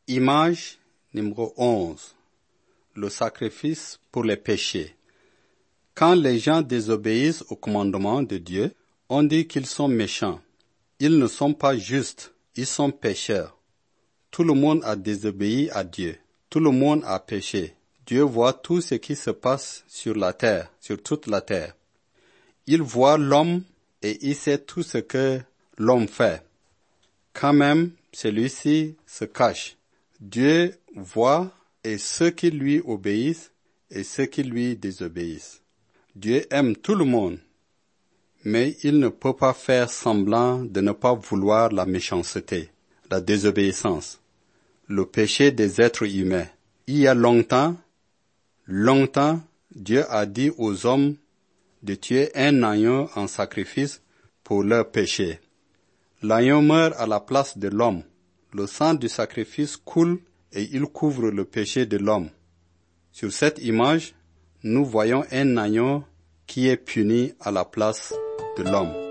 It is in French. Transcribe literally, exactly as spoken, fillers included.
Image numéro onze. Le sacrifice pour les péchés. Quand les gens désobéissent au commandement de Dieu, on dit qu'ils sont méchants. Ils ne sont pas justes, ils sont pécheurs. Tout le monde a désobéi à Dieu. Tout le monde a péché. Dieu voit tout ce qui se passe sur la terre, sur toute la terre. Il voit l'homme et il sait tout ce que l'homme fait. Quand même, celui-ci se cache. Dieu voit et ceux qui lui obéissent et ceux qui lui désobéissent. Dieu aime tout le monde, mais il ne peut pas faire semblant de ne pas vouloir la méchanceté, la désobéissance, le péché des êtres humains. Il y a longtemps, longtemps, Dieu a dit aux hommes de tuer un agneau en sacrifice pour leur péché. L'agneau meurt à la place de l'homme. Le sang du sacrifice coule et il couvre le péché de l'homme. Sur cette image, nous voyons un agneau qui est puni à la place de l'homme.